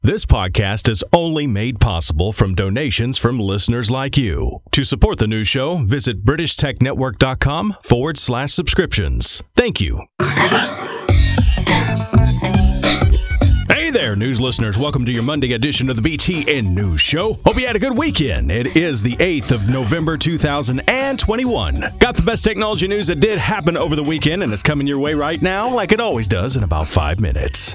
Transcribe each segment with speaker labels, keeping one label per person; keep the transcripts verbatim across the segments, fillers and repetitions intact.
Speaker 1: This podcast is only made possible from donations from listeners like you. To support the news show, visit BritishTechNetwork.com forward slash subscriptions. Thank you. Hey there, news listeners. Welcome to your Monday edition of the B T N News Show. Hope you had a good weekend. It is the eighth of November, two thousand twenty-one. Got the best technology news that did happen over the weekend, and it's coming your way right now, like it always does, in about five minutes.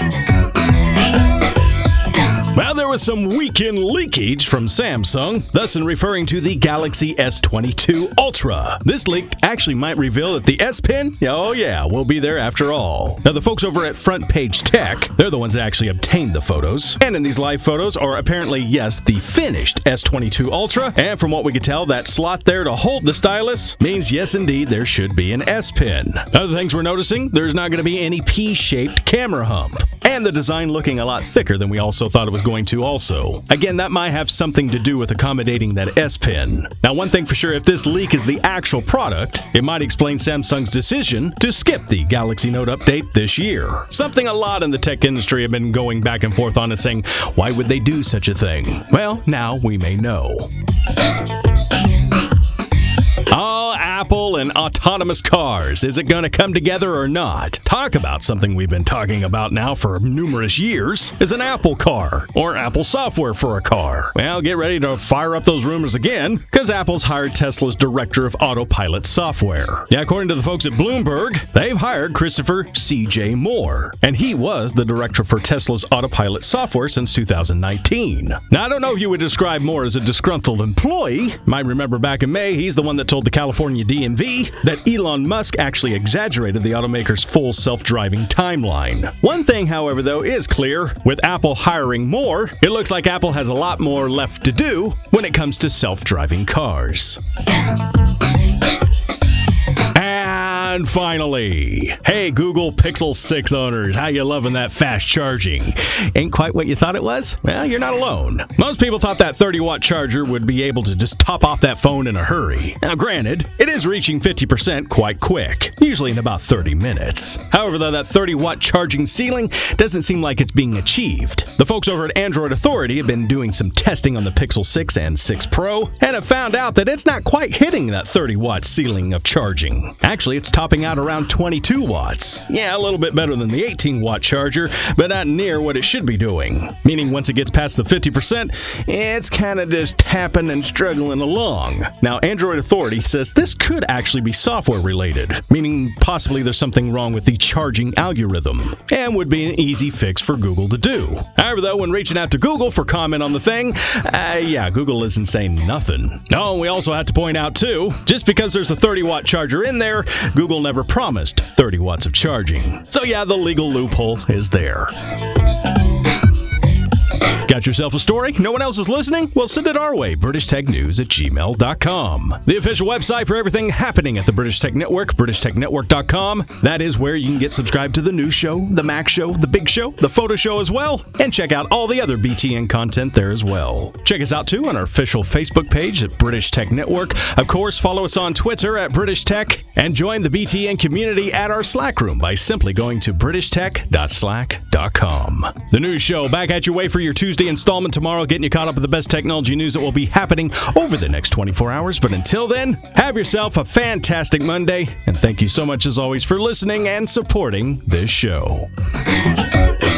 Speaker 1: Well, there was some weekend leakage from Samsung, thus in referring to the Galaxy S twenty-two Ultra. This leak actually might reveal that the S Pen, oh yeah, will be there after all. Now, the folks over at Front Page Tech, they're the ones that actually obtained the photos. And in these live photos are apparently, yes, the finished S twenty-two Ultra. And from what we could tell, that slot there to hold the stylus means, yes, indeed, there should be an S Pen. Other things we're noticing, there's not going to be any P-shaped camera hump. And the design looking a lot thicker than we also thought it was going to also. Again, that might have something to do with accommodating that S Pen. Now, one thing for sure, if this leak is the actual product, it might explain Samsung's decision to skip the Galaxy Note update this year. Something a lot in the tech industry have been going back and forth on and saying, why would they do such a thing? Well, now we may know. Oh, Apple and autonomous cars. Is it going to come together or not? Talk about something we've been talking about now for numerous years is an Apple car or Apple software for a car. Well, get ready to fire up those rumors again because Apple's hired Tesla's director of autopilot software. Yeah, according to the folks at Bloomberg, they've hired Christopher C J Moore, and he was the director for Tesla's autopilot software since two thousand nineteen. Now, I don't know if you would describe Moore as a disgruntled employee. You might remember back in May, he's the one that told the California D M V that Elon Musk actually exaggerated the automaker's full self-driving timeline. One thing, however, though, is clear. With Apple hiring Moore, it looks like Apple has a lot more left to do when it comes to self-driving cars. And finally, hey Google Pixel six owners, how you loving that fast charging? Ain't quite what you thought it was? Well, you're not alone. Most people thought that thirty watt charger would be able to just top off that phone in a hurry. Now granted, it is reaching fifty percent quite quick, usually in about thirty minutes. However, though, that thirty watt charging ceiling doesn't seem like it's being achieved. The folks over at Android Authority have been doing some testing on the Pixel six and six Pro and have found out that it's not quite hitting that thirty watt ceiling of charging. Actually, it's topping out around twenty-two watts. Yeah, a little bit better than the eighteen watt charger, but not near what it should be doing. Meaning once it gets past the fifty percent, it's kind of just tapping and struggling along. Now, Android Authority says this could actually be software related, meaning possibly there's something wrong with the charging algorithm, and would be an easy fix for Google to do. However, though, when reaching out to Google for comment on the thing, uh, yeah, Google isn't saying nothing. Oh, we also have to point out, too, just because there's a thirty watt charger in there, Google never promised thirty watts of charging. So yeah, the legal loophole is there. Got yourself a story? No one else is listening? Well, send it our way, British Tech News at gmail dot com. The official website for everything happening at the British Tech Network, British Tech Network dot com. That is where you can get subscribed to the news show, the Mac show, the Big Show, the Photo Show as well, and check out all the other B T N content there as well. Check us out, too, on our official Facebook page at British Tech Network. Of course, follow us on Twitter at British Tech, and join the B T N community at our Slack room by simply going to british tech dot slack dot com. The news show back at your way for your Tuesday installment tomorrow, getting you caught up with the best technology news that will be happening over the next twenty-four hours. But until then, have yourself a fantastic Monday, and thank you so much as always for listening and supporting this show.